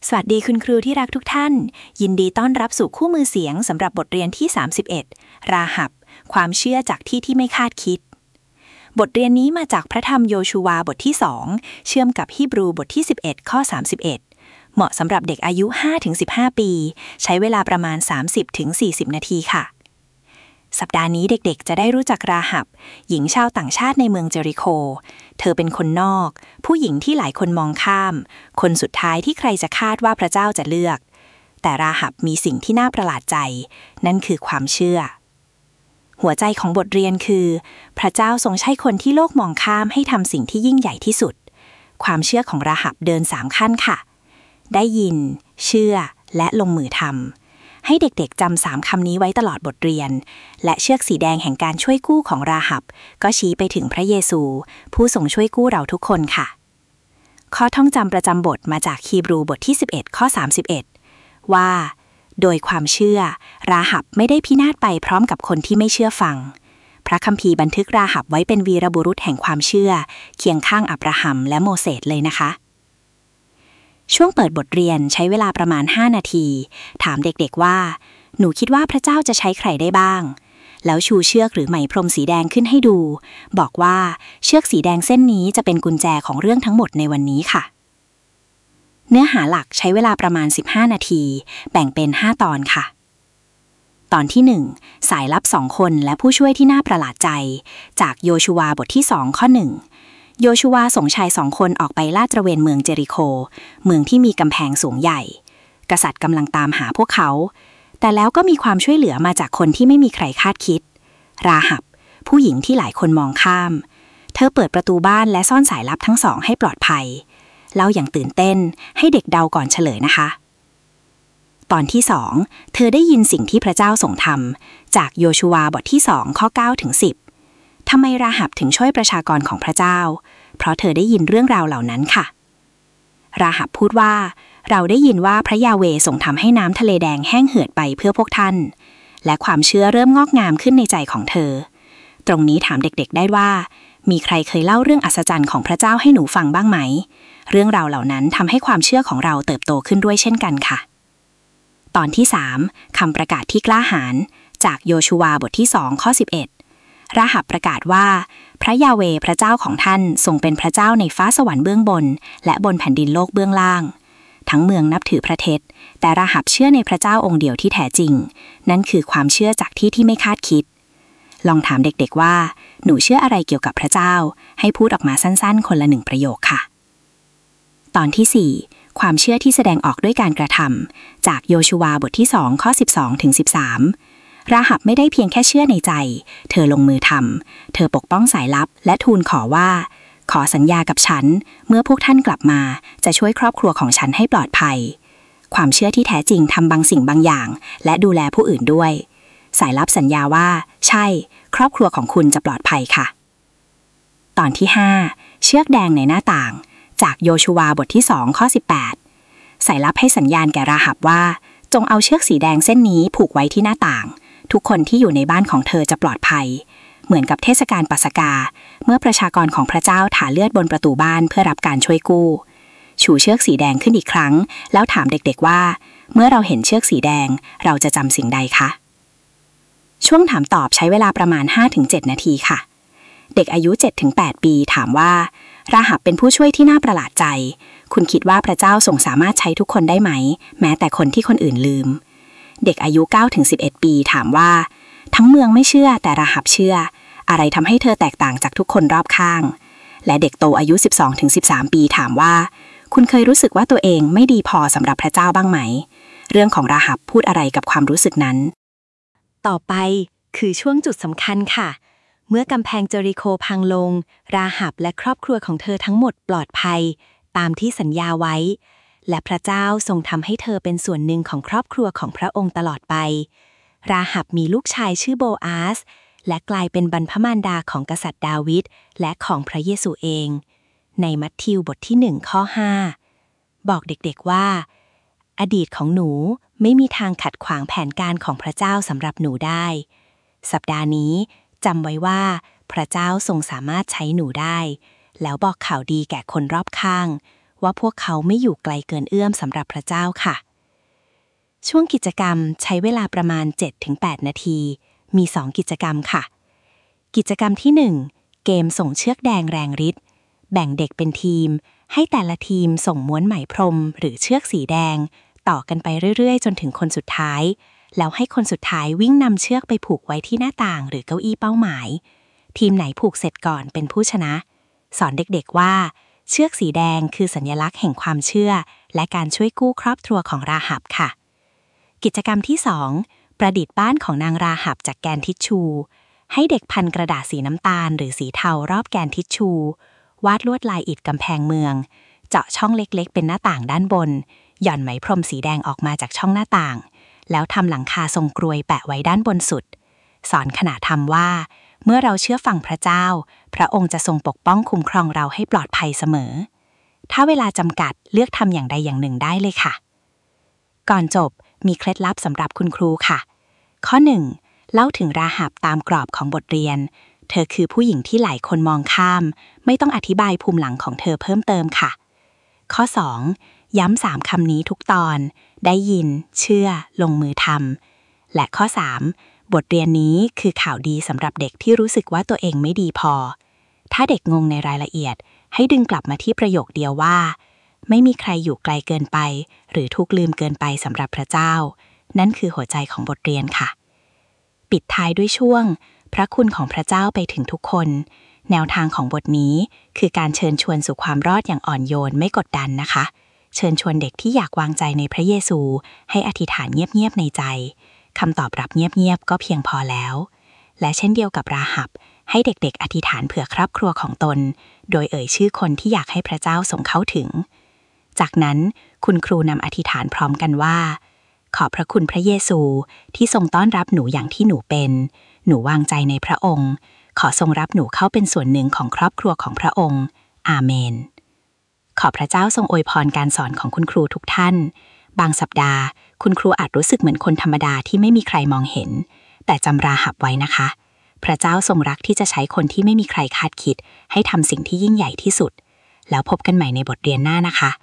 สวัสดีคุณครูที่รักทุกท่านยินดีต้อนรับสู่คู่มือเสียงสำหรับบทเรียนที่31ราหับความเชื่อจากที่ที่ไม่คาดคิดบทเรียนนี้มาจากพระธรรมโยชูวาบทที่2เชื่อมกับฮีบรูบทที่11ข้อ31เหมาะสำหรับเด็กอายุ 5-15 ปีใช้เวลาประมาณ 30-40 นาทีค่ะสัปดาห์นี้เด็กๆจะได้รู้จักราหับหญิงชาวต่างชาติในเมืองเจริโคเธอเป็นคนนอกผู้หญิงที่หลายคนมองข้ามคนสุดท้ายที่ใครจะคาดว่าพระเจ้าจะเลือกแต่ราหับมีสิ่งที่น่าประหลาดใจนั่นคือความเชื่อหัวใจของบทเรียนคือพระเจ้าทรงใช้คนที่โลกมองข้ามให้ทำสิ่งที่ยิ่งใหญ่ที่สุดความเชื่อของราหับเดิน3ขั้นค่ะได้ยินเชื่อและลงมือทำให้เด็กๆจำ3คำนี้ไว้ตลอดบทเรียนและเชือกสีแดงแห่งการช่วยกู้ของราหับก็ชี้ไปถึงพระเยซูผู้ทรงช่วยกู้เราทุกคนค่ะข้อท่องจำประจำบทมาจากฮีบรูบทที่11ข้อ31ว่าโดยความเชื่อราหับไม่ได้พินาศไปพร้อมกับคนที่ไม่เชื่อฟังพระคัมภีร์บันทึกราหับไว้เป็นวีรบุรุษแห่งความเชื่อเคียงข้างอับราฮัมและโมเสสเลยนะคะช่วงเปิดบทเรียนใช้เวลาประมาณ5นาทีถามเด็กๆว่าหนูคิดว่าพระเจ้าจะใช้ใครได้บ้างแล้วชูเชือกหรือไหมพรมสีแดงขึ้นให้ดูบอกว่าเชือกสีแดงเส้นนี้จะเป็นกุญแจของเรื่องทั้งหมดในวันนี้ค่ะเนื้อหาหลักใช้เวลาประมาณ15นาทีแบ่งเป็น5ตอนค่ะตอนที่1สายลับ2คนและผู้ช่วยที่น่าประหลาดใจจากโยชูวาบทที่2ข้อ1โยชูวาส่งชาย2คนออกไปลาดตระเวนเมืองเจริโคเมืองที่มีกำแพงสูงใหญ่กษัตริย์กำลังตามหาพวกเขาแต่แล้วก็มีความช่วยเหลือมาจากคนที่ไม่มีใครคาดคิดราหับผู้หญิงที่หลายคนมองข้ามเธอเปิดประตูบ้านและซ่อนสายลับทั้งสองให้ปลอดภัยเล่าอย่างตื่นเต้นให้เด็กเดาก่อนเฉลยนะคะตอนที่2เธอได้ยินสิ่งที่พระเจ้าทรงทำจากโยชูวาบทที่2ข้อ9ถึง10ทำไมราหับถึงช่วยประชากรของพระเจ้าเพราะเธอได้ยินเรื่องราวเหล่านั้นค่ะราหับพูดว่าเราได้ยินว่าพระยาเวห์ทรงทำให้น้ำทะเลแดงแห้งเหือดไปเพื่อพวกท่านและความเชื่อเริ่มงอกงามขึ้นในใจของเธอตรงนี้ถามเด็กๆได้ว่ามีใครเคยเล่าเรื่องอัศจรรย์ของพระเจ้าให้หนูฟังบ้างไหมเรื่องราวเหล่านั้นทำให้ความเชื่อของเราเติบโตขึ้นด้วยเช่นกันค่ะตอนที่3คำประกาศที่กล้าหาญจากโยชูวาบทที่2ข้อ11ราหับประกาศว่าพระยาเวห์พระเจ้าของท่านทรงเป็นพระเจ้าในฟ้าสวรรค์เบื้องบนและบนแผ่นดินโลกเบื้องล่างทั้งเมืองนับถือพระเท็จแต่ราหับเชื่อในพระเจ้าองค์เดียวที่แท้จริงนั่นคือความเชื่อจากที่ที่ไม่คาดคิดลองถามเด็กๆว่าหนูเชื่ออะไรเกี่ยวกับพระเจ้าให้พูดออกมาสั้นๆคนละ1ประโยคค่ะตอนที่4ความเชื่อที่แสดงออกด้วยการกระทำจากโยชูวาบทที่2ข้อ12ถึง13ราหับไม่ได้เพียงแค่เชื่อในใจเธอลงมือทำเธอปกป้องสายลับและทูลขอว่าขอสัญญากับฉันเมื่อพวกท่านกลับมาจะช่วยครอบครัวของฉันให้ปลอดภัยความเชื่อที่แท้จริงทำบางสิ่งบางอย่างและดูแลผู้อื่นด้วยสายลับสัญญาว่าใช่ครอบครัวของคุณจะปลอดภัยค่ะตอนที่5เชือกแดงในหน้าต่างจากโยชูวาบทที่2ข้อ18สายลับให้สัญญาณแก่ราหับว่าจงเอาเชือกสีแดงเส้นนี้ผูกไว้ที่หน้าต่างทุกคนที่อยู่ในบ้านของเธอจะปลอดภัยเหมือนกับเทศกาลปัสกาเมื่อประชากรของพระเจ้าถ่าเลือดบนประตูบ้านเพื่อรับการช่วยกู้ชูเชือกสีแดงขึ้นอีกครั้งแล้วถามเด็กๆว่าเมื่อเราเห็นเชือกสีแดงเราจะจำสิ่งใดคะช่วงถามตอบใช้เวลาประมาณ 5-7 นาทีค่ะเด็กอายุ 7-8 ปีถามว่าราหับเป็นผู้ช่วยที่น่าประหลาดใจคุณคิดว่าพระเจ้าทรงสามารถใช้ทุกคนได้ไหมแม้แต่คนที่คนอื่นลืมเด็กอายุ 9-11 ปีถามว่าทั้งเมืองไม่เชื่อแต่ราหับเชื่ออะไรทำให้เธอแตกต่างจากทุกคนรอบข้างและเด็กโตอายุ 12-13 ปีถามว่าคุณเคยรู้สึกว่าตัวเองไม่ดีพอสำหรับพระเจ้าบ้างไหมเรื่องของราหับพูดอะไรกับความรู้สึกนั้นต่อไปคือช่วงจุดสำคัญค่ะเมื่อกำแพงเจริโคพังลงราหับและครอบครัวของเธอทั้งหมดปลอดภัยตามที่สัญญาไว้และพระเจ้าทรงทำให้เธอเป็นส่วนหนึ่งของครอบครัวของพระองค์ตลอดไปราหับมีลูกชายชื่อโบอาสและกลายเป็นบรรพมารดาของกษัตริย์ดาวิดและของพระเยซูเองในมัทธิวบทที่1ข้อ5บอกเด็กๆว่าอดีตของหนูไม่มีทางขัดขวางแผนการของพระเจ้าสำหรับหนูได้สัปดาห์นี้จำไว้ว่าพระเจ้าทรงสามารถใช้หนูได้แล้วบอกข่าวดีแก่คนรอบข้างว่าพวกเขาไม่อยู่ไกลเกินเอื้อมสำหรับพระเจ้าค่ะช่วงกิจกรรมใช้เวลาประมาณ 7-8 นาทีมี 2 กิจกรรมค่ะกิจกรรมที่ 1 เกมส่งเชือกแดงแรงฤทธิ์แบ่งเด็กเป็นทีมให้แต่ละทีมส่งม้วนไหมพรมหรือเชือกสีแดงต่อกันไปเรื่อยๆจนถึงคนสุดท้ายแล้วให้คนสุดท้ายวิ่งนำเชือกไปผูกไว้ที่หน้าต่างหรือเก้าอี้เป้าหมายทีมไหนผูกเสร็จก่อนเป็นผู้ชนะสอนเด็กๆว่าเชือกสีแดงคือสัญลักษณ์แห่งความเชื่อและการช่วยกู้ครอบครัวของราหับค่ะกิจกรรมที่ 2 ประดิษฐ์บ้านของนางราหับจากแกนทิชชูให้เด็กพันกระดาษสีน้ำตาลหรือสีเทารอบแกนทิชชูวาดลวดลายอิฐกำแพงเมืองเจาะช่องเล็กๆเป็นหน้าต่างด้านบนหย่อนไหมพรมสีแดงออกมาจากช่องหน้าต่างแล้วทำหลังคาทรงกรวยแปะไว้ด้านบนสุดสอนขณะทำว่าเมื่อเราเชื่อฟังพระเจ้าพระองค์จะทรงปกป้องคุ้มครองเราให้ปลอดภัยเสมอถ้าเวลาจำกัดเลือกทำอย่างใดอย่างหนึ่งได้เลยค่ะก่อนจบมีเคล็ดลับสำหรับคุณครูค่ะข้อ 1 เล่าถึงราหับตามกรอบของบทเรียนเธอคือผู้หญิงที่หลายคนมองข้ามไม่ต้องอธิบายภูมิหลังของเธอเพิ่มเติมค่ะข้อ 2 ย้ำ3 คำนี้ทุกตอนได้ยินเชื่อลงมือทำและข้อ 3 บทเรียนนี้คือข่าวดีสำหรับเด็กที่รู้สึกว่าตัวเองไม่ดีพอถ้าเด็กงงในรายละเอียดให้ดึงกลับมาที่ประโยคเดียวว่าไม่มีใครอยู่ไกลเกินไปหรือถูกลืมเกินไปสำหรับพระเจ้านั่นคือหัวใจของบทเรียนค่ะปิดท้ายด้วยช่วงพระคุณของพระเจ้าไปถึงทุกคนแนวทางของบทนี้คือการเชิญชวนสู่ความรอดอย่างอ่อนโยนไม่กดดันนะคะเชิญชวนเด็กที่อยากวางใจในพระเยซูให้อธิษฐานเงียบๆในใจคำตอบรับเงียบๆก็เพียงพอแล้วและเช่นเดียวกับราหับให้เด็กๆอธิษฐานเผื่อครอบครัวของตนโดยเอ่ยชื่อคนที่อยากให้พระเจ้าส่งเข้าถึงจากนั้นคุณครูนำอธิษฐานพร้อมกันว่าขอบพระคุณพระเยซูที่ทรงต้อนรับหนูอย่างที่หนูเป็นหนูวางใจในพระองค์ขอทรงรับหนูเข้าเป็นส่วนหนึ่งของครอบครัวของพระองค์อาเมนขอพระเจ้าทรงอวยพรการสอนของคุณครูทุกท่านบางสัปดาห์คุณครูอาจรู้สึกเหมือนคนธรรมดาที่ไม่มีใครมองเห็นแต่จำราหับไว้นะคะพระเจ้าทรงรักที่จะใช้คนที่ไม่มีใครคาดคิดให้ทำสิ่งที่ยิ่งใหญ่ที่สุดแล้วพบกันใหม่ในบทเรียนหน้านะคะ